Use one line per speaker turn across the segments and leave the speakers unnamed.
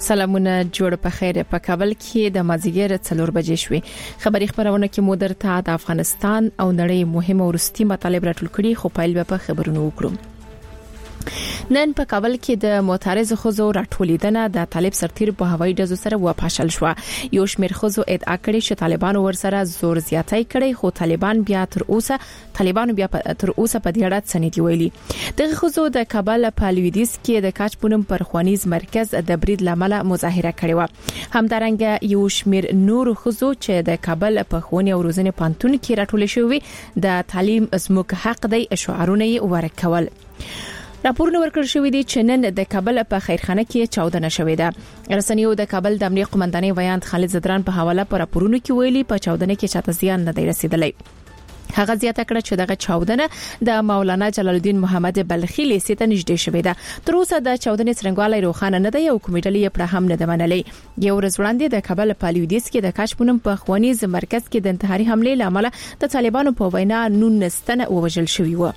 سلامونه جوړ په خیر. په کابل کې د مازیګر 4 بجې شوې. خبري خبرونه کې مو درته د افغانستان او نړۍ مهمه ورستي مطالب راټول کړي، خو پایل به په خبرونو وکړو. نن په کابل کې د معترض خزو راټولیدنه د طالب سرتیر په هوایي ډزو سره وپاشل شو. یو شمېر خزو ادعا کړې چې طالبانو ورسره زور زیاتۍ کړي، خو طالبانو بیا تر اوسه په دې اړه څه نه دی ویلي. دغه خزو د کابل په لویدیځ کې د کاچ پونم پر خوانیز مرکز د برید لامل مظاهره کړې و. همدارنګه یو شمېر نور خزو چې د کابل په ښوونې او روزنې پانتون کې راټول شوی د تعلیم زموږ حق دی شعارونه یې ورکول. راپورونه ورکړل شوې دي چې نن د کابل په خیرخانه کې چاودنه شوې ده. رسنیو د کابل د امنیت قومندانۍ ویاند خالد زدران په حواله پر راپورونو کې ویلي په چاودنه کې چاته زیان نه دی رسیدلی. هغه زیاته کړه چې دغه چاودنه د مولانا جلال الدین محمد بلخي لیسې ته نږدې شوې ده. تر اوسه د چاودنې څرنګوالی روښانه نه دی او کومې ډلې یې پر هم نه ده منلې. یو ورځ وړاندې د کابل په لویدیځ کې د کاچ پونم په خوانیز مرکز کې د انتحاري حملې لامل د طالبانو په وینا 19 تنه ووژل شوي و.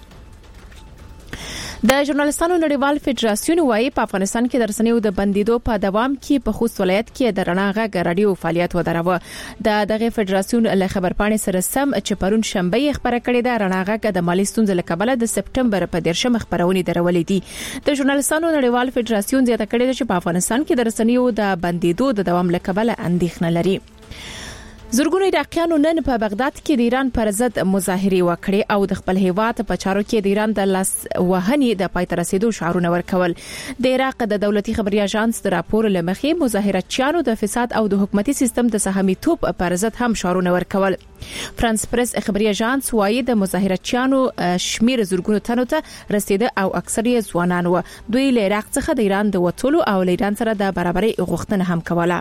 د ژورنالستانو نړیوال فدراسیون وايي په افغانستان کې د رسنیو د بندیدو په دوام کې په خوست ولایت کې د رڼا غږ رادیو فعالیت ودروه. دغه فدراسیون له خبرپاڼې سره سم چې پرون شنبه خبره کړې ده رڼا غږ د مالی ستونزې له کبله د سپټمبر په 10 خبرونه درولې دي. د ژورنالستانو نړیوال فدراسیون زیاته کړې ده چې په افغانستان کې د رسنیو د بندیدو د دوام له کبله اندېښنه لري. زرګونو عراقیانو نن په بغداد کې د ایران پر ضد مظاهره وکړې او د خپل هیواد په چارو کې د ایران د لاس وهنې د پای ته رسیدو شعارونه ورکول. د عراق د دولتي خبري اژانس د راپور لمخې مظاهراتچیانو د فساد او د حکومتي سیستم د سهمیتوب پر ضد هم شعارونه ورکول. فرانس پریس خبري اژانس وايي د مظاهراتچیانو شمیر زرګونو تنو ته رسیده او اکثر یې ځوانان و. دوی له عراق څخه د ایران د وټولو او له ایران سره د برابرۍ غوښتنه هم کوله.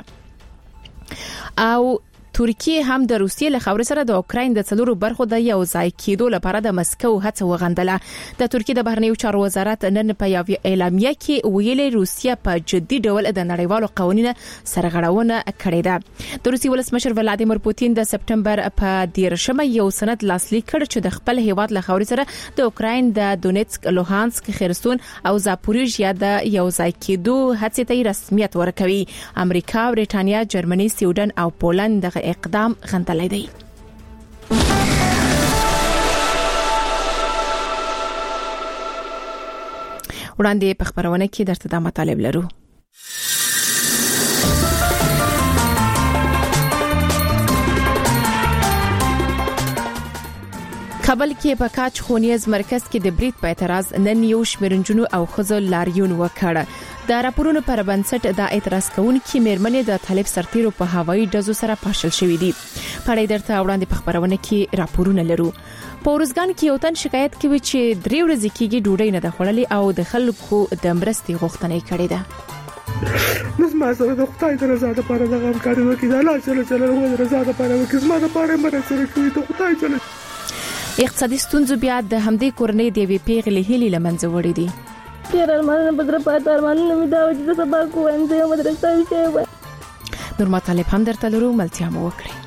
او ترکیه هم د روسیې له خاورې سره د اوکراین د 4 برخو د یو ځای کېدو لپاره د مسکو هڅه وغندله. د ترکیه د بهرنیو چارو وزارت نن په یو اعلامیه کې ویلي روسیه په جدي ډول د نړیوالو قوانینو سرغړونه کړې ده. د روسي ولسمشر ولادیمیر پوتین د سپټمبر په 10 یو سند لاسلیک کړ چې د خپل هیواد له خاورې سره د اوکراین د دونیتسک، لوهانسک، خرسون او زاپوریژیا د یو ځای کېدو هڅې ته رسمیت ورکوي. امریکا، برېټانیا، جرمني، سویډن او پولند دغه اقدام غندلی دی. وړاندې په خبرونه کې درته دا مطالب لرو. کابل کې په کاچ خونیز مرکز کې د برید په اعتراض نن یو شمېر نجونو او ښځو لاریون وکړ. د راپورونو پر بنسټ د اعتراض کوونکو مېرمنې د طالب سرتیرو په هوایي ډزو سره پاشل شوې دي. پړې درته وړاندې په خبرونه کې راپورونه لرو. په ورزګان کې یو تن شکایت کوي چې 3 ورځې کېږي ډوډۍ نه ده خوړلې او د خلکو د مرستې غوښتنه یې کړې ده.
نو ما سره د خدای د رضا لپاره د غمکاري وکړي، د الله جل جلاله د رضا لپاره وکړي، زما لپاره مرسته کوي د خدای جل.
اقتصادي ستونزې بیا د همدې کورنۍ د وی پیغلې هلي لمنځه وړي دي.
تیر ارمانونه بدر پات ارمانونه مې دا و چې سبا کوم زه مدرسې وشم.
نور مطالب هم درته لرو، ملتیا مو وکړئ.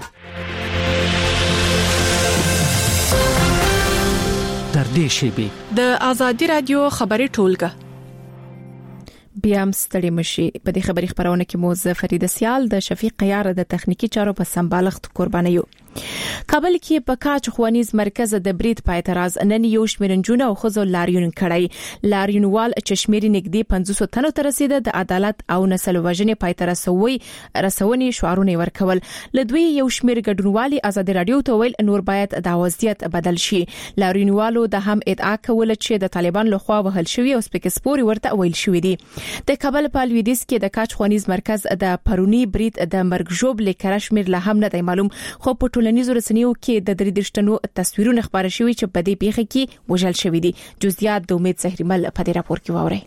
در دې شیبې
د آزادي رادیو خبري ټولګه بیا هم ستړي مشي. په دې خبري خبرونه کې مو زه فریده سیال د شفیق قیار د تخنیکی چارو په سمبالښت قرباني یو. کابل کې په کاچ خوانیز مرکز د برید په اعتراض نن یو شمېر نجونو او ښځو لاریون کړی. لاریونوال چې شمېر نږدې 500 تنو ته رسیده د عدالت او نسل وژنې پای ته رسونې شعارونه ورکول. له دوی یو شمېر ګډونوالي آزادي رادیو ته ویل نور باید د وضعیت بدل شي. لاریونوالو د هم ادعا کوله چې د طالبان لخوا وهل شوی او سپیکسپوري ورته ویل شوی دي. د کابل په لویدیځ کې د کاچ خوانیز مرکز د پرونی برید د مرګ ژوب لیکره شمېر له هم نه دی معلوم، خو په ټولنیزو رسنیو کې د 3 تنو تصویرونه خبره شوي چې په دې پیښه کې وژل شوي دي. جزئیات د امید زهرمل په دې راپور کې واورئ.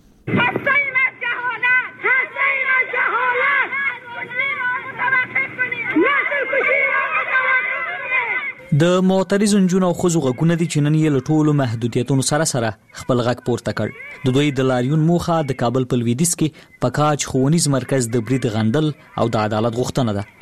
د معترض نجونو او ښځو غږونه دي چې نن یې له ټولو محدودیتونو سره خپل غږ پورته کړ. د دوی د لاریون موخه د کابل په لویدیځ کې په کاچ ښوونیز مرکز د برید غندل او د عدالت غوښتنه ده.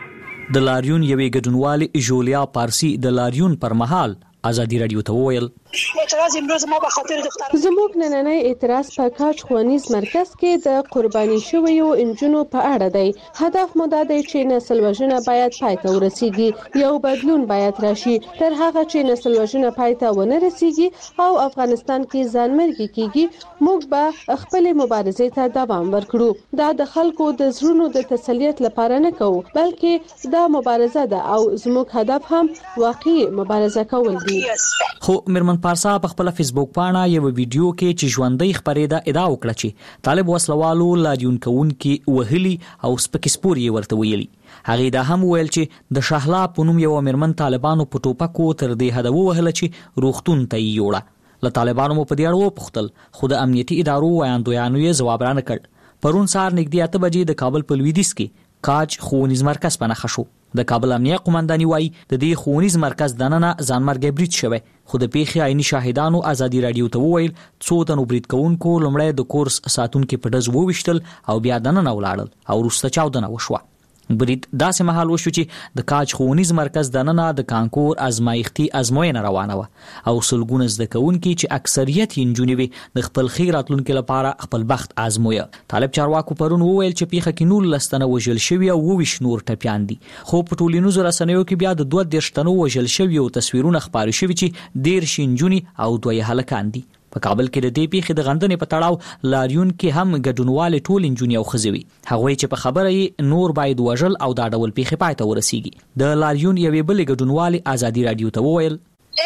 د لاریون یوې ګډونوالې ژولیا پارسی د لاریون پر مهال آزادي رادیو ته وویل
اعتراض امروز ما به خاطر دختر
زموږ نننی اعتراض په کاج ښوونیز مرکز کې د قرباني شویو انجونو په اړه دی. هدف مو دا دی چې نسل وژنه باید پای ته ورسیږي. یو بدلون باید راشي. تر هغه چې نسل وژنه پای ته ونه رسیږي او افغانستان کې ځانمرګي کیږي موږ به خپل مبارزې ته دوام ورکړو. دا د خلکو د زړونو د تسلیت لپاره نه کوو بلکې دا مبارزه ده او زموږ هدف هم واقعي مبارزه کول دي.
خو مرمن پارسا په خپل فیسبوک پاڼه یو ویډیو کې چې ژوندۍ خبرې ادعا وکړه چې طالب وسلوالو لاریون کوونکي وهلي او سپکسپوري ورته ویلي. هغه دا هم ویل چې د شهلا په نوم یو مرمن طالبانو په ټوپکو تر دې حد ووهله چې روغتون ته یې یوړه. له طالبانو په دې اړه وپوښتل خو د امنیتي ادارو وایاندویانو یې ځواب رانه کړ. پرون سهار نږدې 8 بجې د کابل په لویدیځ کې کاج ښوونیز مرکز په نښه شو. د کابل امنیه قومنداني وایي د دې ښوونیز مرکز دننه ځانمرګي برید شوی خو د پیښې عیني شاهدانو ازادي رادیو ته وویل څو تنو برید کوونکو لومړی د کورس ساتونکو په ډز وویشتل او بیا دننه ولاړل او وروسته چاودنه وشوه. برید داسې مهال وشو چې د کاج ښوونیز مرکز دننه د کانکور ازمایښتي ازموینه روانه وه او سلګونه زده کوونکي چې اکثریت یې نجونې وي د خپل خیر راتلونکو لپاره خپل بخت ازمویه. طالب چارواکو پرون وویل چې پیښه کې 19 تنه وژل شوي او 20 نور ټپیان دي خو په ټولنیزو رسنیو کې بیا د 22 تنو وژل شوي او تصویرونه خپاره شوي چې 13 نجونې او 2 هلکان دي. په کابل کې د دې پیښې د غندنې په تړاو لاریون کې هم ګډونوال ټول انجونی او خزوي هغه چې په خبره یې نور باید وژل او دا ډول پیښې پای ته ورسیږي. د لاریون یوې بلې ګډونوال ازادي رادیو ته وویل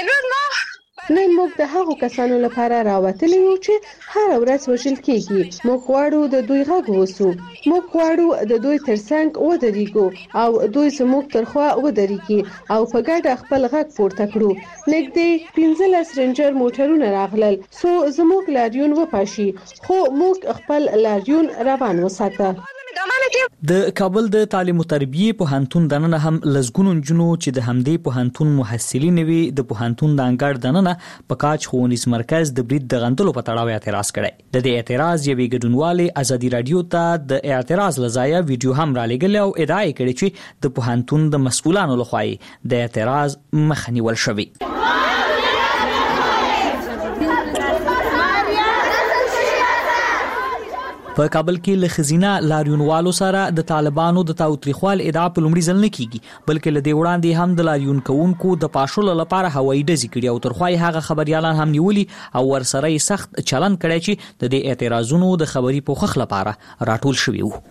نن موږ د هغو کسانو لپاره راوتلی یو چې هر ورځ وژل کیږي. موږ غواړو د دوی غږ ووسو. موږ غواړو د دوی ترڅنګ ودرېږو او دوی زموږ ترخوا ودرېږي او په ګډه خپل غږ پورته کړو. نږدې 15 رینجر موټرونه راغلل سو زموږ لاریون وپاشي خو موږ خپل لاریون روان وساته.
د کابل د تعلیم او تربیه پوهنتون دننه هم لزګونو جنو چې د همدې پوهنتون محصلین وي د پوهنتون د انګړ دننه په کاج ښوونیز مرکز د برید د غندلو په تړاو اعتراض کړی. د دې اعتراض یوې ګډونوالې ازادي رادیو ته د اعتراض لزایا ویډیو هم را لګل او ادعا کړې چې د پوهنتون د مسؤلانو لخوا د اعتراض مخه نیول شوی. په کابل کې له خزینه لاریونوالو سره د طالبانو د تاوتریخوال ادعا په لومړي ځل نه کیږي بلکې له دې وړاندې هم د لاریون کوونکو د پاشلو لپاره هوایي ډزې کړي او ترخوای هغه خبريالان هم نیولي او ورسره سخت چلن کړي چې د دې اعتراضونو د خبري پوښښ لپاره راټول شوی وو.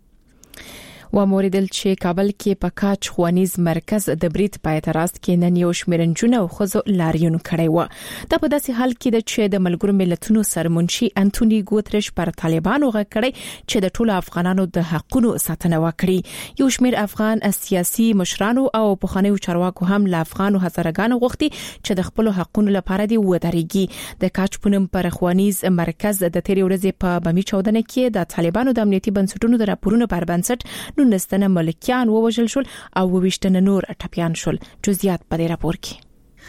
و موریدل چې کابل کې په کاج ښوونیز مرکز د برید په اعتراض کې نن یو شمیرنجونه او خزو لاریون کړی و. دا په داسې حال کې چې د ملګرو ملتونو سرمنشي انټونی ګوتریش پر طالبانو غږ کړی چې د ټولو افغانانو د حقونو ساتنه وکړي. یو شمیر افغان سیاسي مشرانو او پخوانیو چارواکو هم له افغانو هزارګانو غوښتي چې د خپل حقونو لپاره دی ودرېږي. د کاج پونم پر ښوونیز مرکز د تیرې ورځې په بمی چاودنه کې د طالبانو د امنیتي بنسټونو د راپورونو پر بنسټ 19 ملکیان ووژل شول او 20 نور ټپیان شول. جزئیات په دې راپور کې.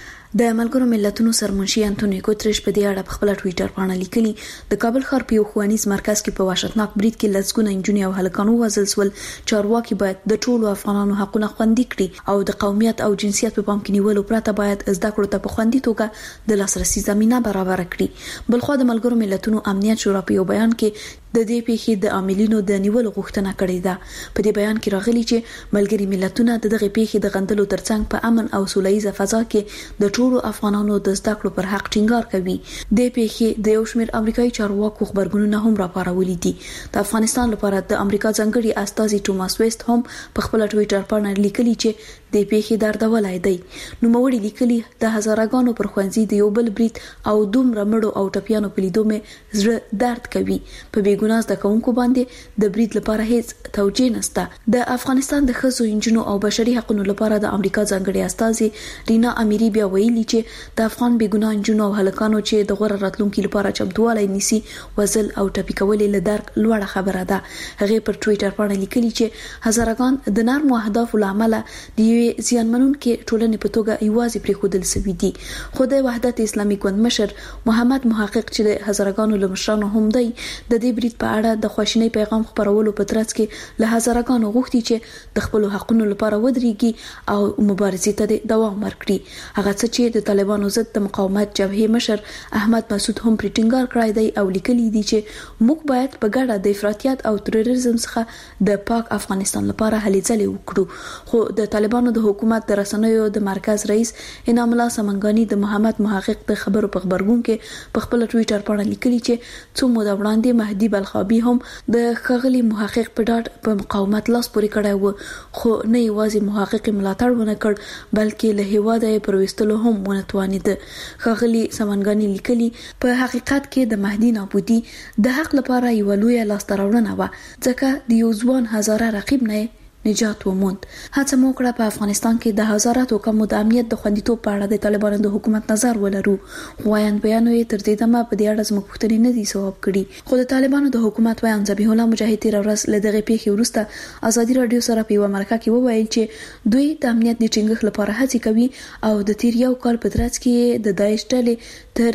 د ملګرو ملتونو سرمنشي انټونی ګوتریش په دې اړه په خپل ټوئیټر باندې لیکلي د کابل ښار په یو ښوونیز مرکز کې په وحشتناک برید کې لسګونه انجونی او هلکان وژل شول. چارواکي باید د ټولو افغانانو حقونه خوندي کړي او د قومیت او جنسیت په پام کې نیولو پرته باید زده کړو ته په خوندي توګه د لاسرسي زمينه برابر کړي. بلخو د ملګرو ملتونو امنیت شورا په یو بیان کې د دې پیښې د عاملینو د نیولو غوښتنه کړې ده. په دې بیان کې راغلي چې ملګری ملتونه د دغه پیښې د غندلو ترڅنګ په امن او سولهییزه فضا کې د ټولو افغانانو د زده کړو پر حق ټینګار کوي. د پیښې د یو شمېر امریکایي چارواکو خبرګونونه هم راپارولي دي. د افغانستان لپاره د امریکا ځانګړي استازي ټوماس ویست هم په خپل ټوئیټر باندې لیکلي چې د پیښې دردولای دی. نو موړي لیکلي د هزارګانو پر خوانزي د یو بل برید او دومره مړو او ټپیانو په لیدو مې زړه درد کوي. په ګوناز د کوونکو باندې د برید لپاره هیڅ توجیه نشته. د افغانستان د ښځو انجونو او بشري حقوقو لپاره د امریکا ځانګړي استازي رینا امیری بیا ویلي چې د افغان بېګناه انجونو او هلکانو چې د غوړه راتلونکو لپاره چمتووالی نیسي وزل او ټپي کول له درک لوړه خبره ده. هغه پر ټوئیټر باندې لیکلي چې هزارګان د نرمو اهدافو لامل د یوې زیانمنونکې ټولنې په توګه یوازې پریښودل شوي دي. خو د وحدت اسلامي ګوند مشر محمد محقق چې د هزارګانو له مشرانو هم دی د دې برید په اړه د خواشینۍ پیغام خپرولو په ترڅ کې له هزارګانو غوښتي چې د خپل حقونو لپاره ودرېږي او مبارزې ته دوام ورکړي. هغه څه چې چې د طالبانو ضد د مقاومت جبهې مشر احمد مسعود هم پریټینګار کړی دی او لیکلي دي چې موږ باید په ګډه د افراطیت او تروریزم څخه د پاک افغانستان لپاره هلې ځلې وکړو. خو د طالبانو د حکومت د رسنیو د مرکز رئیس انعام الله سمنګانی د محمد محقق د خبرو په خبرګون کې په خپل ټوئیټر باندې لیکلي چې څو موده وړاندې مهدي بلخابي هم د خغلی محقق په ډاډ په مقاومت لاس پورې کړی و، خو نه یوازې محقق ملاتړ ونه کړ بلکې له هیواده یې پرويستلو هم ونه توانید. خغلی سمنګانی لیکلي په حقیقت کې د مهدي نابودي د حق لپاره یو لوی لاستراوړنه و، ځکه د یو ځوان هزاره رقیب نه نجات وموند. هڅه مو کړه په افغانستان کې د هزاراتو کمو د امنیت د خوندیتوب په اړه د طالبانو د حکومت نظر ولرو. وایان بیانوي تر دې دمه په دې اړه زموږ پوښتنې نه دي ځواب کړي. خو د طالبانو د حکومت وایان ذبیح الله مجاهد تیر ورځ له دغه پیښې وروسته ازادي رادیو سره په یو مرکه کې وویل چې دوی د امنیت د ټینګښت لپاره هڅې کوي او د تیر یو کال په ترڅ کې د داعش ډلې تر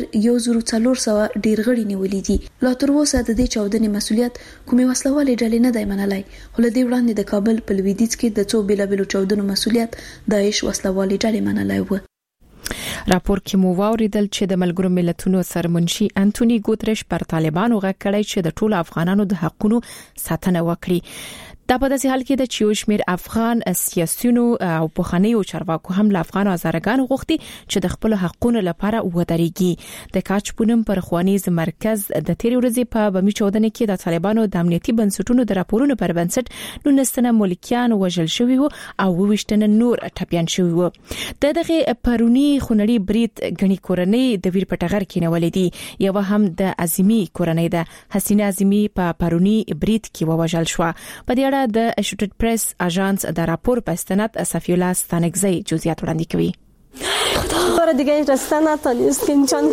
1400 ډیر غړي نیولې دي. لا تر اوسه د دې چاودنې مسولیت کومې وسلوالې ډلې نه دی منلای، خو له دې وړاندې د کابل په لویدیځ کې د څو بیلابیلو چاودنو مسولیت داعش وسلوالې ډلې منلای و.
راپور کې مو واوریدل چې د ملګرو ملتونو سرمنشي انټونی ګوتریش پر طالبانو غږ کړی چې د ټولو افغانانو د حقوقو ساتنه وکړي. دا په داسې حال کې د چیوشمیر افغان سیاسيونو او پوخانیو چارواکو هم له افغان ازارګانو غوښتي چې د خپل حقوقو لپاره ودرېږي. د کاچ پونم پر خوانیز مرکز د تیر ورځې په بمی چودنه کې د طالبانو د امنیتي بنسټونو د راپورونو پر بنسټ 19 ملکیان وژل شوي وو او 22 نور ټپيان شوي وو. دغه پرونی خونړي برید غني کورنۍ د ویر پټغر کې نولې دي. یو هم د عظیمی کورنۍ د حسینه عظیمی په پرونی برید کې ووژل شو. په دې د اشوټډ پریس اژانس د راپور په استناد صفی الله ستانکزی جزئیات وړاندې کوي.
بار دیگه رسته نتونست که انسان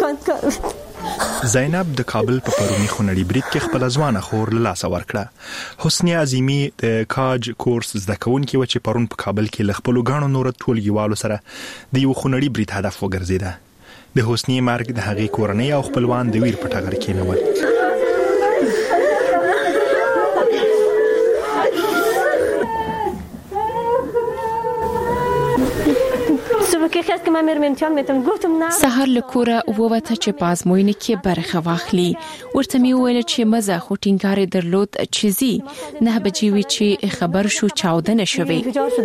کار
زینب د کابل په پرونی خونړي برید کې خپل ځوانه خور له لاس ورکړه. حسنی عظیمی د کاج کورس زده کوونکې و چې پرون په کابل کې خپل غاڼو نور ټولګیوالو سره د یو خونړي برید هدف وګرځیده. د حسنی مرګ د هغې کورنۍ او خپلوان د ویر په ټغر کې نول.
سحر لکوره ووته چې پازموینه کې برخه واخلي. ورته می ویل چې مزه خو ټینګار درلود چې نه بجې وی چې خبر شو چاودنه شوه.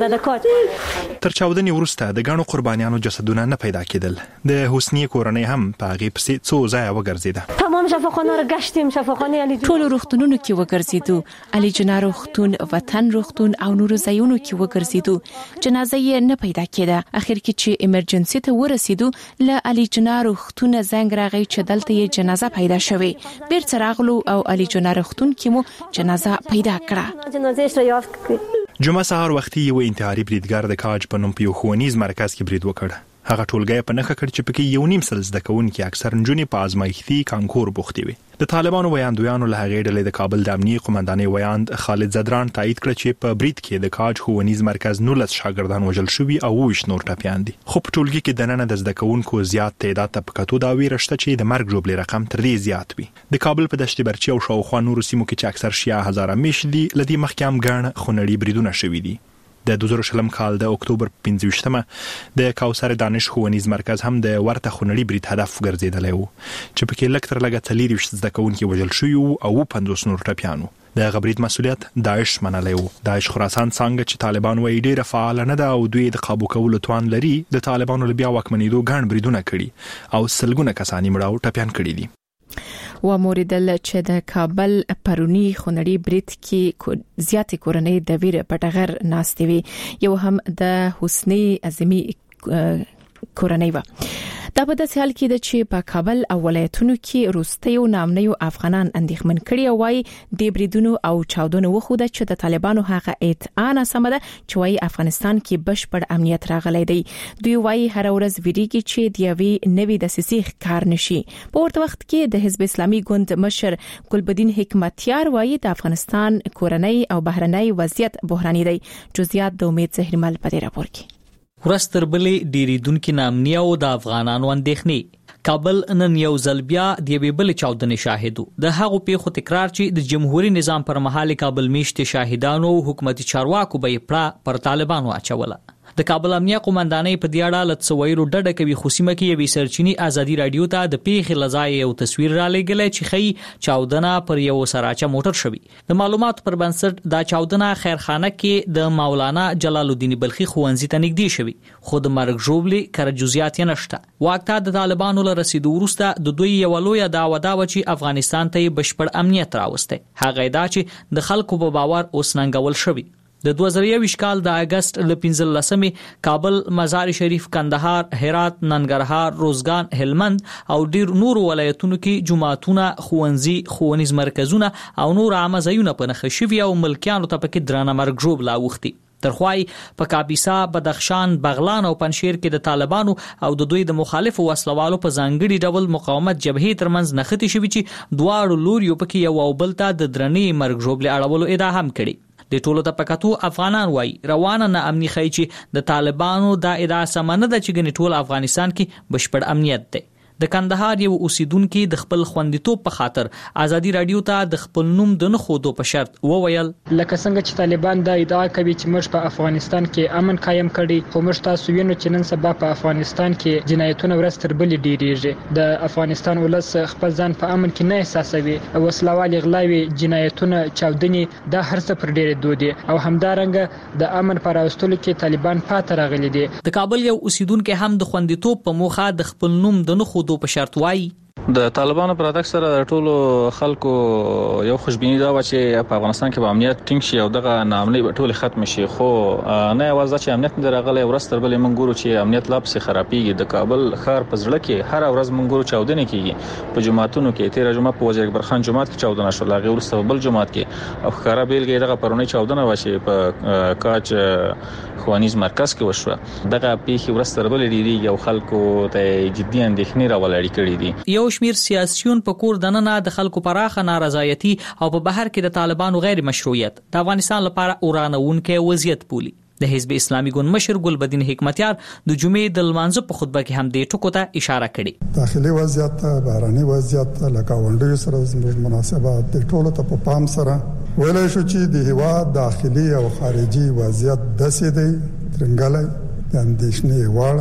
تر چاودنې وروسته د غاڼو قربانیانو جسدونه نه پیدا کېدل. د حسنی کورنۍ هم په هغه پسې څو ځای وګرځیده.
تمام شفاخانه را گشتیم، شفاخانه علی
ټول روغتونونو کې وګرځیدو. علي جناه روغتون، وطن روغتون او نور ځایونو کې وګرځیدو. جنازه یې نه پیدا کېده. اخر کې چې ایمرجنسي ته ورسېدو له علي جناه روغتون زنګ راغی چې دلته یې جنازه پیدا شوه. بیرته راغلو او علي جناه روغتون کې مو جنازه پیدا کړه.
جنازه یې یافت کړ.
جمعه سهار وختي یو انتحاري بریدګر د کاج په نوم په یو ښوونیز مرکز کې برید وکړ. هغه ټولګی په نخښه کړ چې پکې یو نیم سل زده کوونکي اکثر نجونې په ازمایښتي کانکور بوختې وي. د طالبانو ویاندویانو له هغې ډلې د کابل د امنیه قومندانۍ ویاند خالد زدران تایید کړ چې په برید کې د کاج ښوونیز مرکز 19 شاګردان وژل شوي او 20 نور ټپیان دي. خو په ټولګي کې د نن د زده کوونکو زیات تعداد ته په کتو دا ویره شته چې د مرګ ژوبلې رقم تر دې زیات وي. د کابل په دشت برچي او شاوخوا نورو سیمو کې چې اکثر شیا هزاره میشت دي لدی مخکې هم ګڼ خونړي بریدونه شوي دي. د 2000 کال د اکتوبر 15مه د کوثر دانش ښوونیز مرکز هم د ورته خونړي برید هدف ګرځیدلی و چې پکې لږ تر لږه 40 زده کوونکي وژل شوي او 50 نور ټپیان وو. د غبرید مسولیت داعش منلی و. داعش خراسان څنګه چې طالبان وایي ډیره فعال نه ده او دوی د قابو کولو توان لري، د طالبانو له بیا واکمنېدو ګڼ بریدونه کړي او سلګونه کسان مړه او ټپیان کړي دي.
و موریدل چې د کابل پرونی خونړي برید کې زیاتې کورنۍ د ویر پټغر ناستې وي. یو هم د حسنی عظیمی کورنۍ و. دا په داسې حال کې د چې په کابل او ولایتونو کې روستیو نامنیو افغانان اندېښمن کړي او وايي د بریدونو او چاودنو وخوده چې د طالبانو هغه ادعا سمه ده چې وايي افغانستان کې بشپړ امنیت راغلی دی. دوی وايي هر ورځ ویریږي چې د یوې نوې دسیسې کار نشي. په ورته وخت کې د حزب اسلامي ګوند مشر ګلبدین حکمتیار وايي د افغانستان کورنۍ او بهرنۍ وضعیت بحراني دی. جزئیات د امید زهرمل په دې راپور کې.
ورستر بلې ډیریدونکو نامنیه او د افغانانو اندېښنې. کابل نن یو ځل بیا د یوې بل چاودنې شاهدو. د هغو پیښو تکرار چې د جمهوریت نظام پر مهال کابل میشت شاهدانو او حکومتي چارواکو به پر طالبانو اچوله. د کابل امنیه قومندانۍ په دې اړه لڅویرو ډډه کوي خو سیمه کې یو سرچینی ازادي رادیو ته د پیښې لزای یو تصویر را لګلې چې خي چاودنه پر یو سراچه موټر شوی. د معلومات پر بنسټ دا چاودنه خیرخانه کې د مولانا جلال الدین بلخي ښوونځي ته نږدې شوی خو د مرګ ژوبلي کر جزئیات یې نشته. واکته د طالبانو له رسیدو وروسته د دوی یو لوی دعوه دا و چې افغانستان ته بشپړ امنیت راوسته. هغه دا چې د خلکو په باور اوس ننګول شوی. د 2021 کال د اگست ل 15 کابل، مزار شریف، کندهار، هرات، ننګرهار، روزګان، هلمند او ډیر نور ولایتونو کې جماعتونه، ښوونځي، ښوونیز مرکزونه او نور عامه ځایونه په نښه شوي او ملکیانو ته پکې درانه مرګ ژوبله اوښتي. ترخوای په کاپیسا، بدخشان، بغلان او پنشیر کې د طالبانو او د دوی د مخالفو وسلوالو په ځانګړي ډول مقاومت جبهې ترمنځ نښتې شوي چې دواړو لوریو پکې یو او بل ته د درنې مرګ ژوبلې اړولو ادعا هم کړي. د ټولو ته پکاتو افغانان وای روانه نه امني خای چې د طالبانو دا ادعا سمنه ده چې ګنې ټول افغانستان کې بشپړ امنیت دی. د کندهار یو اوسیدونکو د خپل خوندیتوب په خاطر ازادي رادیو ته د خپل نوم د نه خودو په شرط وویل
لکه څنګه چې طالبان دا ادعا کوي چې موږ په افغانستان کې امن قائم کړي، خو موږ تاسو وینو چې نن سبا په افغانستان کې جنایتونه ورځ تر بلې ډیریږي. د افغانستان ولس خپل ځان په امن کې نه احساسوي او وسلوال غلاوي، جنایتونه، چاودنې دا هر څه پر ډیره دودي او همدارنګه د امن پر راوستلو کې طالبان پاتې راغلي دي.
د کابل یو اوسیدونکو هم د خوندیتوب په موخه د خپل نوم د نه خودو په شرط وای
د طالبانو پر اتاک سره د ټولو خلکو یو خوشبینی دا و چې په افغانستان کې به امنیت ټینګ شي او دغه ناامنۍ به ټول ختم شي، خو نه یوازې چې امنیت نه راغلی ورځ تر بلې موږ ګورو چې امنیت لا پسې خرابېږي. د کابل ښار په زړه کې هر ورځ موږ ګورو چاودنې کېږي په جماعتونو کې. 13 جمعه په وزیر اکبر خان جماعت کې چاودنه شو، هغه وروسته بل جماعت کې او ښکارا بیلګې دغه پرونی چاودنه و چې په کاج ښوونیز مرکز کې وشوه. دغه پیښې ورځ تر بلې ډیریږي او خلکو ته جدي اندېښنې راولړې کړې دي.
یو شمیر سیاسيون په کور دننه د خلکو پراخه نارضایتي او په بهر کې د طالبانو غیر مشروعیت د افغانستان لپاره اورانونکې وضعیت بولي. د حزب اسلامي ګوند مشر ګلبدین حکمتیار د جمعې د لمانځه په خطبه کې هم دې ټکو ته اشاره کړې.
داخلي وضعیت، بهراني وضعیت، لکه ونډې سره زموږ مناسبات د ټولو ته په پام سره ویلای شو چې د هیواد داخلي او خارجي وضعیت داسې دی ترنګلای د اندېښنې وړ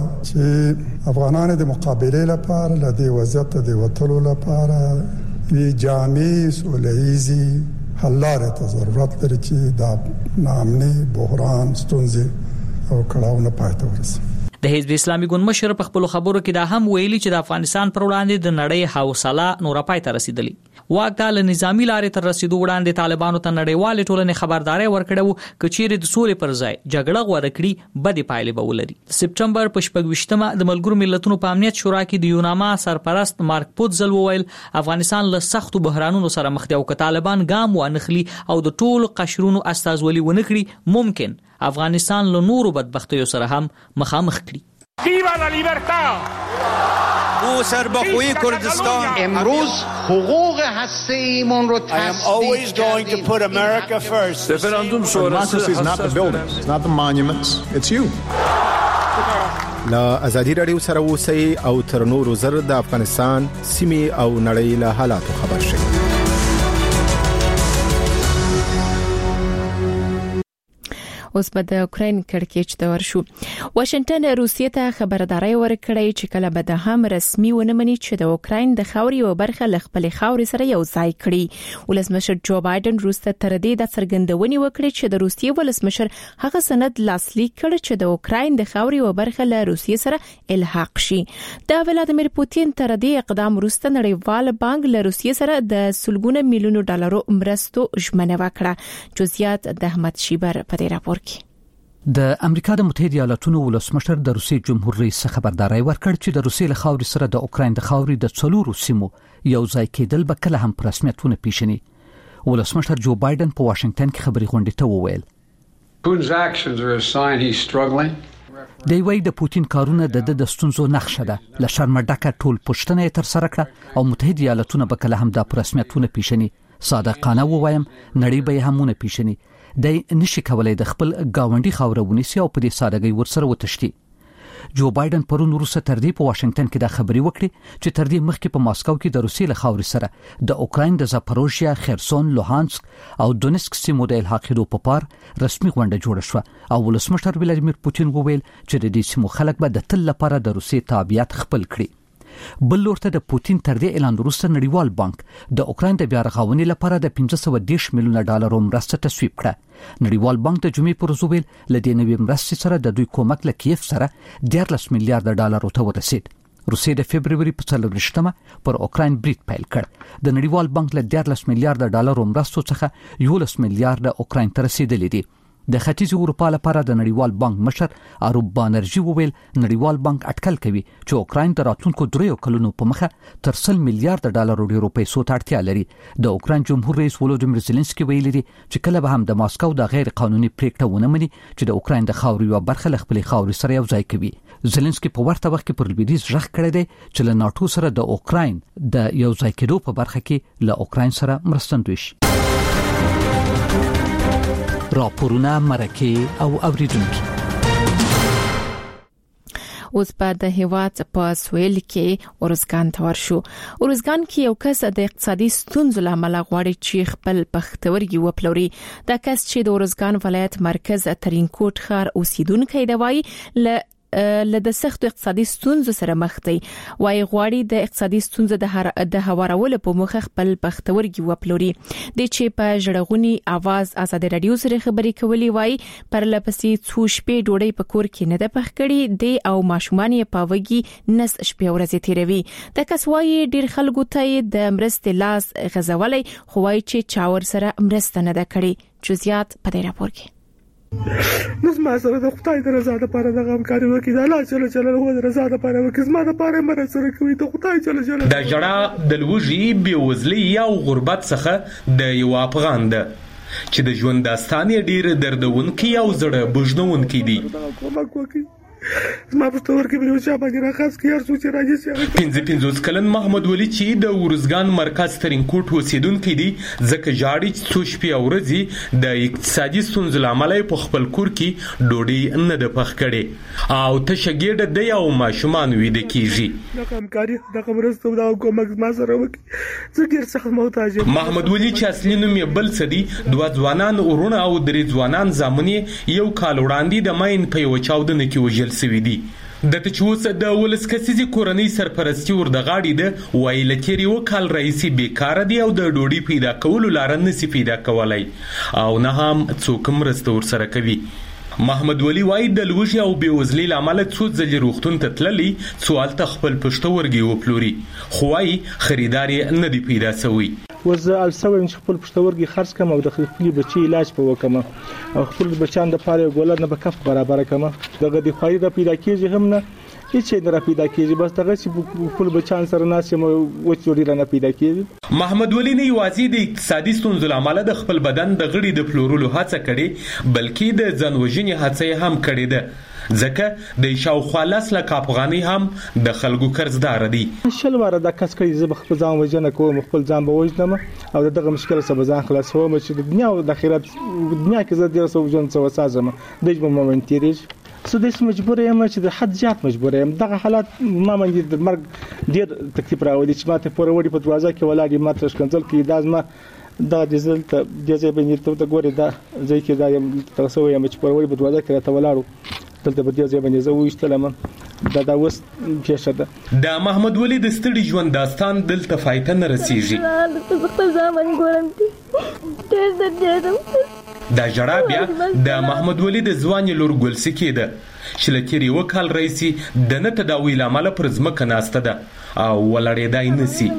چې افغانانو د مقابله لپاره له دې وضعیت د وټولو لپاره وی جامع سولهیزي حل لارې ته ضرورت لري چې د ناامنۍ، بحران، ستونزې او کړاوونه پای ته ورسوي.
د حزب اسلامي ګوند مشر په خپل خبرو کې دا هم ویلي چې د افغانستان پر وړاندې د نړۍ حوصله نور پای ته رسیدلی. واکته له نظامی لارې تر رسیدو وړاندې طالبانو ته نړیوال ټولنې خبرداري ورکړه چې چیرې د سولې پر ځای جګړه غوړه کړي بدې پایلې به ولري. سپټمبر په 28مه د ملګرو ملتونو په امنیت شورا کې د یوناما سرپرست مارک پوتزل وویل افغانستان له سختو بحرانونو سره مخ دی او که طالبان ګام وانخلي او د ټولو قشرونو استازولي ونکړي ممکن افغانستان له نورو بدبختیو سره هم مخامخ کړي.
ویوا لا لیبرتا
او سربخوی کردستان
امروز حقوق هسته‌ایمون رو تصدیق
Referendum sonrası is not the buildings, it's not the monuments, it's you.
لا ازادي رادیو سره اوسئ او تر نورو زر د افغانستان سیمې او نړۍ له حالاتو خبر شئ.
اوس په د اوکراین کړکېچ د ورشو واشنگټن روسیې ته خبرداري ورکړې چې کله به د هم رسمي ونمني چې د اوکراین د خاوري او برخه ل خپل خاوري سره یو ځای کړي. ولسمشر جو بایدن روسته تر دې د څرګندونې وکړې چې د روسیې ولسمشر هغه سند لاسلیک کړ چې د اوکراین د خاوري او برخه له روسیې سره الحاق شي. د ولادمیر پوتین تر دې اقدام روسته نړیوال بانک له روسیې سره د سلګونه میلیونو ډالرو مرستو ژمنه وکړه. جزئیات د احمد شیبر په دې راپور کې.
د امریکا د متحده ایالاتونو ولسمشر د روسي جمهور رئیس خبرداري ورکړ چې د روسي له خاورې سره د اوکراین د خاورې د څلورو سیمو یو ځای کېدل به کله هم په رسمیتونه پیښني. ولسمشر جو بایدن په واشنگټن کې خبري غونډې ته وویل
Putin's actions are a sign he's struggling.
دی وای د پوتین کارونه د ستونزو نقشه ده. له شرم ډکه ټول پښتنه تر سره کړه او متحده ایالاتونه به کله هم د رسمیتونه پیښني. صادقانه ووایم نړۍ به همونه پیښني. د نشي کولای د خپل گاونډي خاورونی سي او په دې سادهګۍ ورسره وتشتي. جو بایدن پرون وروسته تر دې په واشنگټن کې د خبري وکړي چې تر دې مخکې په ماسکو کې د روسیې له خاورې سره د اوکراین د زاپاروژیا، خرسون، لوهانسک او دونیسک سیمو د الحاقېدو په پار رسمي غونډه جوړه شوه او ولسمشر ولادیمیر پوتین وویل چې د دې سیمو خلک به د تل لپاره د روسیې تابعیت خپل کړي. بل لورته د پوتین تر دې اعلان وروسته نړیوال بانک د اوکراین د بیا رغونې لپاره د 510 میلیونه ډالرو مرسته تصویب کړه. نړیوال بانک د جمعې پر ورځ ویل لدې نوې مرستې سره د دوی کومک له کیف سره 14 میلیارډ ډالرو ته ورسید. روسیې د فبرवरी په 24مه پر اوکراین برید پیل کړ. د نړیوال بانک له 14 میلیارډ ډالرو مرستو څخه 11 میلیارډ اوکراین ته رسیدلې دي. د ختیځ اروپا لپاره د نړیوال بانک مشر اروپ بانرژي وویل نړیوال بانک اټکل کوي چې اوکراین د راتلونکو 3 کلونو په مخه تر 100 میلیارډ ډالرو ډیرو پیسو ته اړتیا لري. د اوکراین جمهور رئیس ولودیمیر زيلنسکي ویلي دي چې کله به هم د ماسکو د غیر قانوني پریکړه ونه مني چې د اوکراین د خاورې یو برخه له خپل خاورې سره یو ځای کوي. زيلنسکي په ورته وخت کې پر لویدیځ ژغ کړی دی چې له ناتو سره د اوکراین د یو ځای کېدو په برخه کې له اوکراین سره مرستندوی شي. راپورونه مرکه او اوریدونکو
اوس په د هیواد په سویل کې اورزګان تور شو. اورزګان کې یو کس د اقتصادي ستونزو لامل غواړي چې خپل پختورګي وپلوري. دا کس چې د اورزګان ولایت مرکز ترینکوټ ښار اوسیدونکو دی وایي له سخت اقتصادي ستونزو سره مخ دي. وايي غواړي د اقتصادي ستونزو د هوارولو په موخه خپل پختورګي وپلوري. د چې په ژړغونی आवाज آزاد رادیو سره خبرې کولې وایي پر لپسې څو شپې ډوډۍ په کور کې نه ده پخ کړي دی او ماشومان یې په وږي نس شپې ورځې تیروي. د کس وايي ډیر خلکو ته د مرستې لاس غزولای خو وايي چې چاور سره مرسته نه ده کړې. جزئیات په دې راپور کې
نس ما سره د خدای د رضا لپاره د غمکاري وکړي د الله جل جلاله د رضا لپاره وکړي زما د لپاره مرسته سره کوي د خدای جل جلاله.
د جړه د لوږې بېوزلۍ او غربت څخه د یو افغان ده چې د ژوند داستان یې ډیر دردونکي او زړه بوجنونکي دي.
زما په تور کې بل وشا باندې راخاص کې هر څه راځي.
55 کلن محمد ولی چې د اورزګان مرکز ترینکوټ اوسیدونکو دی ځکه جاړي چې څو شپې او ورځې د اقتصادي ستونزو لامل په خپل کور کې ډوډۍ نه د پخ کړي او تشګېډه د یو ماشومان وید کیږي.
د همکاري د خبرستو دا کومک ما سره وکړي زه ډیر سخت محتاج یم.
محمد ولی چې اصلي نوم یې بل سدي دوه ځوانان ورونه او درې ځوانان زامنې یو کال وړاندې د ماین په یو چاودنه کې وژل سوي دي. د تچوس د ولسکسيزي کورنۍ سرپرستی ور د غاړي د وایل تیری وکال رئیسي بیکاره دی او د ډوډۍ پیدا کولو لار نه سی پیدا کولای او نه هم څوک مرسته ور سره کوي. محمد ولی وای د لوږې او بیوزلۍ لامل څو ځلې روغتون ته تللی سوال ته خپل پښتورګي وپلوري خو وايي خریدار نه دی پیدا شوی.
وزه السوي چې خپل پښتورګي خرڅ کم او د خپل بچي علاج په وکم او خپل بچان د پاره ګولاد نه بکف برابر کم دغه د فائدہ پیدا کیږي هم نه هیڅ نه پیدا کیږي بس دغه چې خپل بچان سره ناسم او چوري نه پیدا کیږي.
محمد ولی نه یوازې د اقتصادي ستونزو لامل د خپل بدن د غړي د پلورلو هڅه کړې بلکې د ځانوژنې هڅه هم کړې ده ځکه د شاوخوا لاس لک افغاني هم د خلکو قرضدار دي.
شلواره د کس کوي زه خپل ځان وژنه کوم خپل ځان به وژنم او دغه مشکل سره ځان خلاصوم چې د دنیا او د آخرت دنیا کې زه د سوجن څه وسازم دغه مومنت تیریږي. سو د مجبور یم چې د حد زیات مجبور یم دغه حالات ما باندې د مرګ ډیر تکلیف راوړي چې ماته پوره وړي په دروازه کې ولاړی ماته شکنځل کې دازما دا دزل ته د ځای باندې ته ګوري دا ځای کې دا یم تاسو یم چې پوره وړي په دروازه کې راته ولاړو دلته په دې ځای باندې زه وښتلم دا اوس پیښه ده.
د محمد ولی د ستړي ژوند داستان دلته فایده نه رسیږي.
خپل ځامن ګورم ډېر درځم.
دا جړه بیا د محمد ولی د ځوان لور ګلسکی ده چې لکه یو کال رئیسي د نه تداوی لامل پر ځمکه ناسته ده او ولړېدای نسی.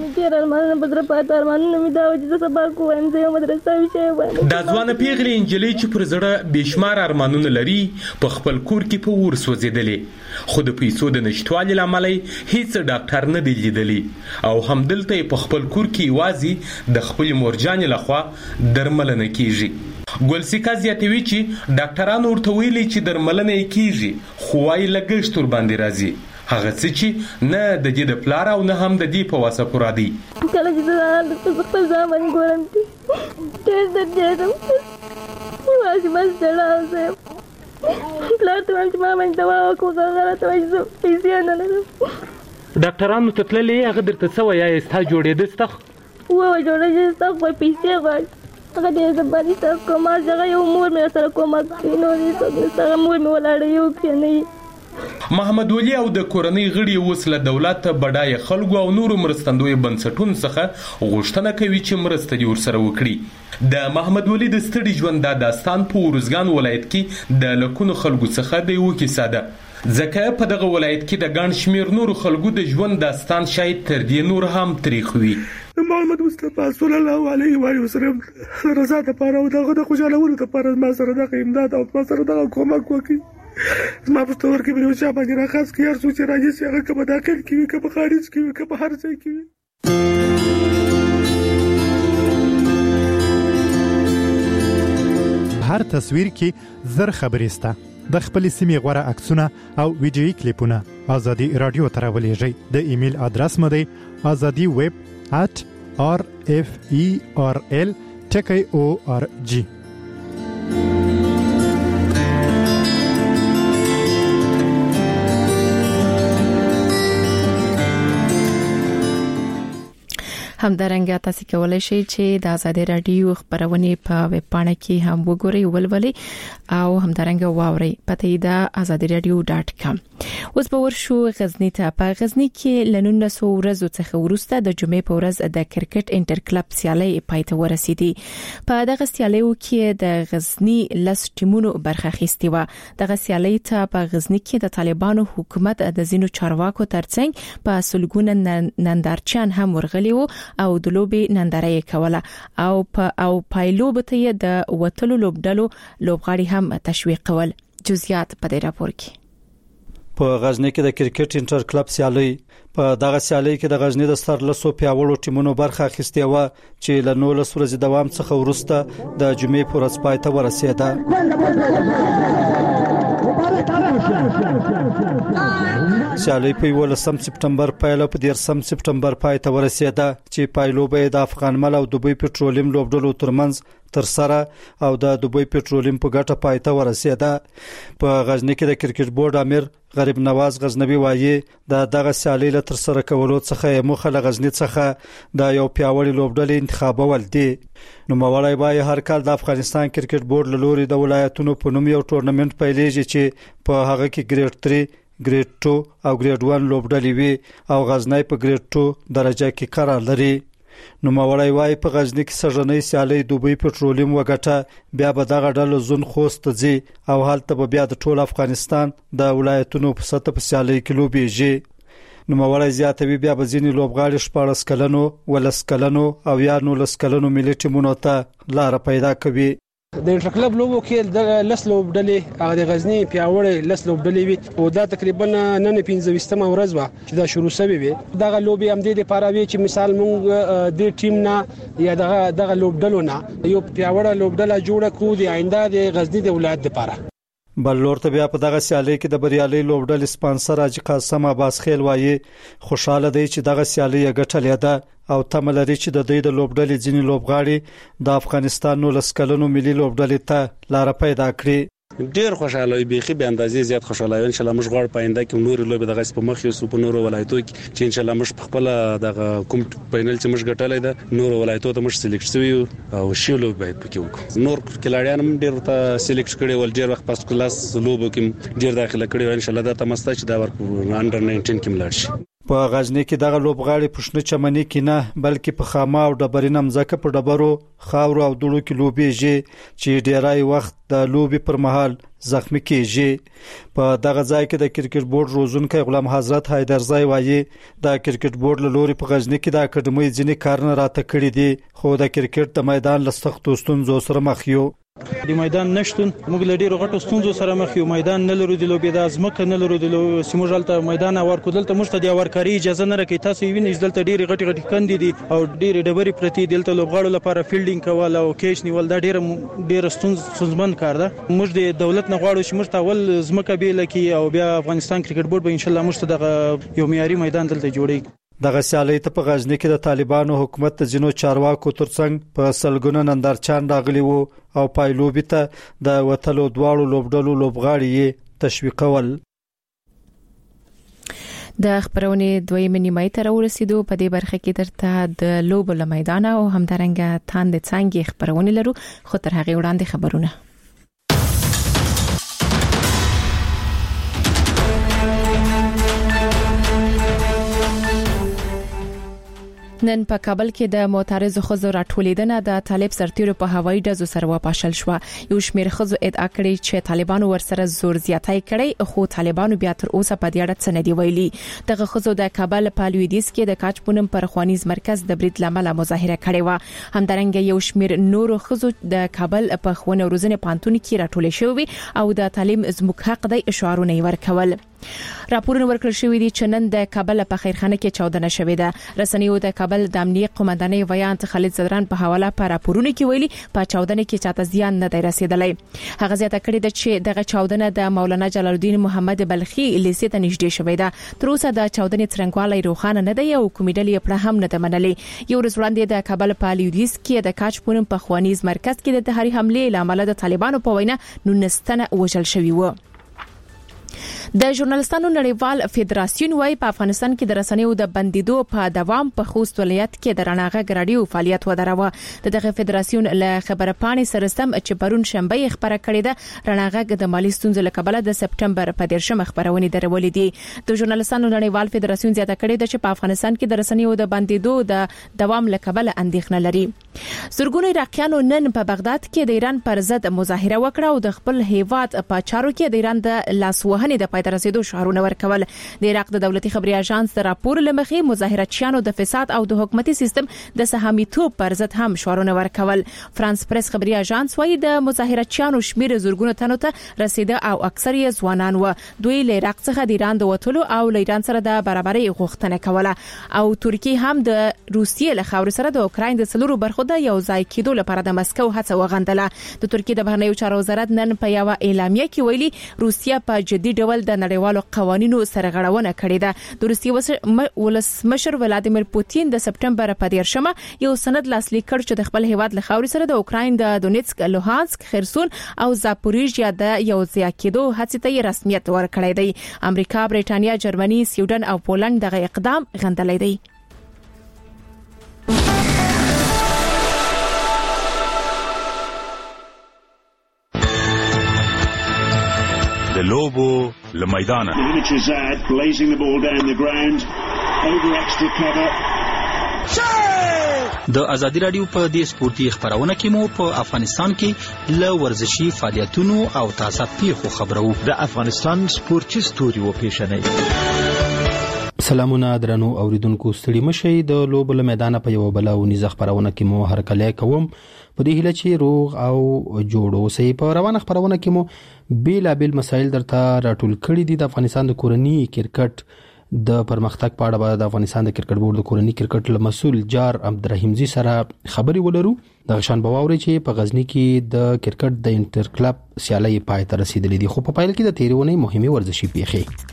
دا ځوان پیغلې انجلۍ چې پر زړه بشمار ارمانونه لري په خپل کور کې په ور سوځیدلې خو د پیسو د نشټوالي لامل هیڅ ډاکټر نه دی لیدلی او هم دلته په خپل کور کې وازي د خپل مورجان لخوا درملنه کیږي. ګلسیکا زیاتوي چې ډاکټرانو ورته ویلي چې درملنه کیږي خو وايي لګښت ور باندې راځي هغه څه چې نه د دې د پلار او نه هم د دې په واسه پورا دي.
کله چې زه خپل ځامن ګورم ډېر درځم واځي بس دلاوزه پلار ته وایم چې ما باندې دوا وکړو هغه راته وایي زه پیسې نه لرم.
ډاکټرانو ته تللې هغه درته څه وایي ستا جوړېده ستا
ووایي جوړېده ستا خو پیسې غواړي هغه ډېر زبري ستا کومه هغه یو مور مې سره کومه کوي نو هغه مور مې ولاړه یو کښېنوي.
محمد ولي او د کورنۍ غړي اوس له دولت بډایه خلکو او نورو مرستندویو بنسټونو څخه غوښتنه کوي چې مرسته دې ورسره وکړي. د محمد ولي د ستړي ژوند دا داستان په ارزګان ولایت کې د لکونو خلکو څخه د یوه کیسه ده، ځکه په دغه ولایت کې د ګڼ شمېر نورو خلکو د ژوند داستان شاید تر دې نور هم تریخ وي.
محمد مصطفی صلی الله علیه وسلم رضا ته پاره او دغه د خوشالولو ته پاره ما سره دغه امداد او ما سره دغه کومک وکړي. ما په تور کې بل څه باندې راخاص کې هر څه چې راځي چې هغه کبه داخل کې وي کبه خارج کې وي کبه هر ځای کې وي.
هر تصویر کې زر خبرې سته. د خپل سیمې غوره عکسونه او ویډیويي کلیپونه ازادي رادیو ته راولېږئ. د ایمیل ادرس مو دی azadi@rferl.org.
همدارنګه تاسو کولای شئ چې د آزادي رادیو خبرونه په ویب پاڼه کې هم وګورئ ولولئ او همدارنګه واورئ. پته دا azadiradio.com. اوس به ورشو غزنی ته. په غزنی کې لنون سو ورځو څخه ورسته د جمعې په ورځ د کرکټ انټر کلب سیالي پای ته ورسیدي. په دغه سیالیو کې د غزنی لس ټیمونو برخه اخیستې و. دغه سیالي ته په غزنی کې د طالبانو حکومت د زینو چارواکو ترڅنګ په سلګونه نندارچیان هم ورغلي وو او د لوبي نندارې کوله او پایلوب ته د وټلو لوبډلو لوبغاړي هم تشویق کول. جزئیات په دې راپور کې.
په غزنی کې د کرکټ انټر کلب سیالي په دغه سیالي کې د غزنی د سترلسو پیاوړو ټیمونو برخه اخیستې و چې له 19 ورځې دوام څخه وروسته د جمعې پر ورځ پای ته ورسېده. سیالي په 18 سپټمبر پیل او په 13 سپټمبر پای ته ورسېده چې پایلوبه د افغان مل او دوبۍ پټرولیم لوبډلو ترمنځ تر سره او د دوبۍ پټرولیم په ګټه پای ته ورسېده. په غزنی کې د کرکټ بورډ امیر غریب نواز غزنوي وایي دغه سیالي له تر سره کولو څخه مخه له غزنی څخه د یو پیاوړي لوبډلې انتخابول دي. نو مولای وایي هر کال د افغانستان کرکټ بورډ له لوري د ولایتونو په نوم یو ټورنمنت پیلېږي چې په هغه کې ګریډ 3 ګریډ 2 او ګریډ 1 لوبډلې وي او غزنی په ګریډ 2 درجه کې قرار لري. نو مولای وایي په غزنی کې سږنۍ سیالي دوبۍ پټرولیم وګټه بیا به دغه ډله زون خوست ځي او هلته به بیا د ټول افغانستان د ولایتونو په سطح په سیالي کې لوبېږي. نو مولای زیاتوي بیا به ځینې لوبغاړي 14 کلنو 12 کلنو او یا 19 کلنو ملي ټیمونو ته لار پیدا کوي.
د انټر کلب لوبو کې د لس لوبډلې هغه د غزنی پیاوړې لس لوبډلې وي او دا تقریبا نن 15مه ورځ و چې دا شروع شوی وي. دغه لوبي هم د لپاره وي چې مثال مونږ د ټیم نه یا دغه لوبډلو نه یو پیاوړه لوبډله جوړه کړو د آینده د غزنی د ولایت لپاره.
بل لور ته بیا په دغه سیالي کې د بریالي لوبډل سپانسر حاجی قاسم عباس خیل وایي خوشاله دی چې دغه سیالي ګټلې ده او تمه لري چې د دې د لوبډلې ځینې لوبغاړي د افغانستان 19 کلنو ملي لوبډلې ته لار پیدا کړي.
ډیر خوشاله وي بيخي به اندازې زیات خوشاله وي. ان شاء الله موږ غواړو پاینده کې نور لوبي دغه په مخ یو په نور ولایتو کې چې ان شاء الله موږ خپل دغه کوم فائنل چې موږ ګټلې ده نور ولایتو ته موږ سلیکټ شوی او شیلو باید پکې وکړو. نور کلاړیان هم ډیر ته سلیکټ کړي ول ډیر وخت پاس کلاس لوبو کې ډیر داخله کړي ان شاء الله دا تمسته چې دا ورکو انډر 19 کې ملار شي.
په غزنی کې دغه لوبغاړي پښنه چمنی کې نه بلکې په خامه او ډبرینه مځکه په ډبرو خاور او دوړو کې لوبېږي چې ډیرای وخت د لوبي پر مهال زخمی کېږي. په دغه ځای کې د کرکټ بورډ روزونکي غلام حضرت حیدرزای وایي د کرکټ بورډ له لوري په غزنی کې د اکیډمي ځینې کارونه راته کړی دي خو د کرکټ د میدان له سختو ستونزو سره مخ یو.
د میدان نشټون موږ له ډیرو غټو ستونزو سره مخ یو. میدان نه لرو د لوبي د ازمکه نه لرو د سیموجالته میدان اور کودلته موږ ته د ورکاري اجازه نه راکې. تاسو وینئ دلته ډیره غټي کندې دي او ډیره ډبري پرتی دلته لوبغاړو لپاره فیلډینګ کول او کیچ نیول دا ډیره ستونزمن کار ده. موږ د دولت نه غواړو چې موږ ته ول ازمکه به لکه او بیا افغانستان کرکټ بورډ به ان شاء الله موږ ته د یو معیاري میدان دلته جوړي.
دغه سیالي ته په غزنی کې د طالبانو حکومت د جنو چارواکو ترڅنګ په سلګونه نندارچان راغلي وو او پایلوبي ته د وټلو دواړو لوبډلو لوبغاړي تشویقول.
د خبرونې دویمه نیمه ته ورسېدو. په دې برخه کې درته د لوبو له میدان او همدارنګه تاند څنګه خبرونه لرو، خو تر هغه وړاندې خبرونه. نن په کابل کې د معترضو ښځو راټولیدنه د طالب سرتیرو په هوایي ډزو سره وپاشل شو. یو شمېر ښځو ادعا کړې چې طالبانو ورسره زور زیاتی کړی، خو طالبانو بیا تر اوسه په دې اړه څه نه دی ویلي. دغه ښځو د کابل په لویدیځ کې د کاچ پونم پر خوانیز مرکز د برید لامل مظاهره کړې و. همدارنګه یو شمېر نورو ښځو د کابل په خونه روزنه پانتون کې راټولې شوې او د تعلیم زموږ حق دی اشعارونه ورکول. راپورونه ورکړل شوې دي چې نن د کابل په خیرخانه کې چاودنه شوې ده. رسنیو د کابل د امنیت قومندانۍ ویان خالد زدران په حواله په راپورونه کې ویلي په چاودنه کې چاته زیان نه دی رسیدلی. هغه زیاته کړې ده چې دغه چاودنه د مولانا جلال الدین محمد بلخي لیسې ته نږدې شوې ده. تر اوسه د چاودنې څرنګوالی روښانه نه دی او کومې ډلې په هم نه ده منلې. یو ورځ وړاندې د کابل په لویدیځ کې د کاچ پونم په خوانیز مرکز کې د تحریک حمله لامل د طالبانو په وینا 19 تنه وژل شوي و. د ژورنالستانو نړیوال فدراسیون وايي په افغانستان کې د رسنیو د بندیدو په دوام په خوست ولایت کې د رڼاغه رادیو فعالیت ودروه. دغه فدراسیون له خبره پاڼې سره سم چې پرون شنبه خبره کړې ده رڼاغه د مالی ستونزو له کبله د سپټمبر په 13 خبرونه درولې دي. د ژورنالستانو نړیوال فدراسیون زیاته کړې ده چې په افغانستان کې د رسنیو د بندیدو د دوام له کبله اندېښنه لري. زرګونه عراقیانو نن په بغداد کې د ایران پر ضد مظاهره وکړه او د خپل هیواد په چارو کې د ایران د لاسوهنې د پای ته رسیدو شعارونه ورکول. د عراق د دولتي خبري اژانس د راپور لمخې مظاهراتچیانو د فساد او د حکومتي سیستم د سهامیتوب پر ضد هم شعارونه ورکول. فرانس پریس خبري اژانس وايي د مظاهراتچیانو شمیر زرګونه تنو ته رسیده او اکثر یې ځوانان و. دوی له عراق څخه د ایران د وټلو او له ایران سره د برابرۍ غوښتنه کوله او ترکیه هم د روسیې له خاور سره د اوکراین د څلورو برخو د یو ځای کېدو لپاره د مسکو هڅه وغندله. د ترکیه د بهرنیو چارو وزارت نن په یو اعلامیه کې ویلي روسیه په جدي ډول د نړیوالو قوانینو سره غړونه کړې ده. د روسیې ولسمشر ولادیمیر پوتین د سپټمبر په 13 یو سند لاسلیک کړ چې د خپل هیواد له خاورې سره د اوکراین د دونیتسک، لوهانسک، خرسون او زاپوریژیا د یو ځای کېدو هڅې ته رسمیت ورکړی دی. امریکا، برېټانیا، جرمني، سویډن او پولند دغه اقدام غندلی دی.
د لوبو لمیدانه د ازادي رادیو په دې سپورتي خبرونه کې مو په افغانستان کې ل ورزشي فعالیتونو او تازه پیښو خبرو.
د افغانستان سپورتي ستوري و پیښنې.
سلامونه درنو اوریدونکو، ستړي مشئ. د لوبو لمیدانه په یو بل او نيزه خبرونه کې مو هرکلی کوم په دې هیله چې روغ او جوړ اوسئ. په روانه خبرونه کې مو بیلابل مسایل درته راټول کړي دي. د افغانستان د کورنی کرکټ د پرمختګ په اړه د افغانستان د کرکټ بورډ د کورنی کرکټ مسؤل جار عبدالرحیمزی سره خبري ولرو. د غشان بواوري چې په غزنی کې د کرکټ د انټر کلب سیالي پای ته رسیدلې دي، خو په پایل کې د تیرونې مهمه ورزشي پیښې.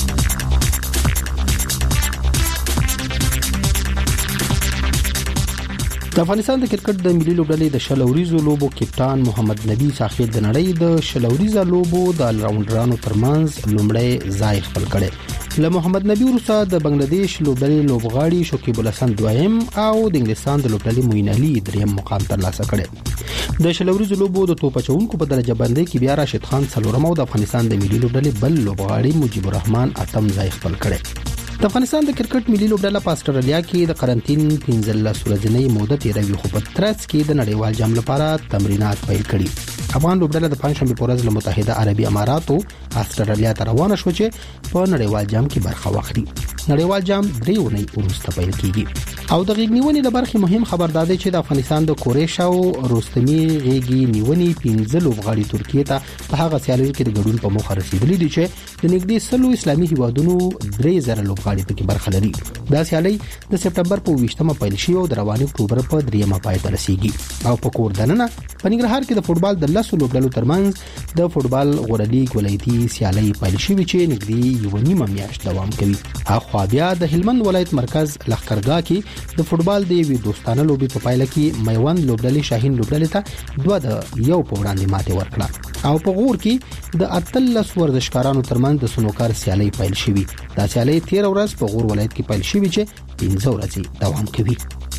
د افغانستان د کرکټ د ملي لوبډلې د شلوريزو لوبو کپټان محمد نبی ساحل د نړۍ د شلوريزو لوبو د الراوندرانو ترمنځ لومړی ځای خپل کړي. له محمد نبی وروسته د بنگلاديش لوبډلې لوبغاړي شکیب الحسن دویم او د انګلستان د لوبډلې موین علي دریم مقام ترلاسه کړي. د شلوريزو لوبو د توپچونکو په درجه بندۍ کې بیا راشد خان څلورم او د افغانستان د ملي لوبډلې بل لوبغاړي مجيب الرحمن اتم ځای خپل کړي. د افغانستان د کرکټ ملي لوبډله په استرالیا کې د قرنټین 15 ورځې موده تیروي، خو په ترڅ کې د نړیوال جام لپاره تمرینات پیل کړي. افغان لوبډله د پنځشنبه په ورځ له متحده عربي اماراتو استرالیا ته روانه شو چې په نړیوال جام کې برخه واخلي. نړیوال جام 3 ورځې وروسته پیل کیږي. او د غیږ نیونې د برخې مهم خبردار دی چې د افغانستان د کورېش او روستمي غیږ نیونې 15 لوبغاړي ترکیه ته په هغه سیالیو کې د ګډون په موخه رسیدلي دي چې د نږدې 100 اسلامي هیوادونو 3000 لوبغاړي پکې برخه لري. دا سیالي د سپټمبر په 20مه پیل شي او د رواني اکتوبر په 3مه پای ته رسیږي. او په کور دننه په ننګرهار کې د فوټبال د 10 لوبډلو ترمنځ د فوټبال غوړه لیګ ولایتي سیالي پیل شوې چې نږدې 1.5 میاشت دوام کوي. اخو خو بیا د هلمند ولایت مرکز لخرګاه کې د فوتبال د یوې دوستانه لوبي په پایله کې میوند لوبډلې شاهین لوبډلې ته 2-1 په وړاندې ماته ورکړه او په غور کې د 13 ورزشکارانو ترمنځ د سنوکار سیالي پیل شوې. دا سیالي 13 ورځې په غور ولایت کې پیل شوې چې 15 ورځې دوام کوي.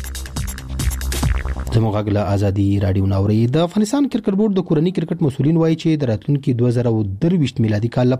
زموږ غږ له ازادي رادیو ناوړي د افغانستان کرکټ بورډ د کورنۍ کرکټ مسولین وایي چې د راتلونکي 2023 میلادي کال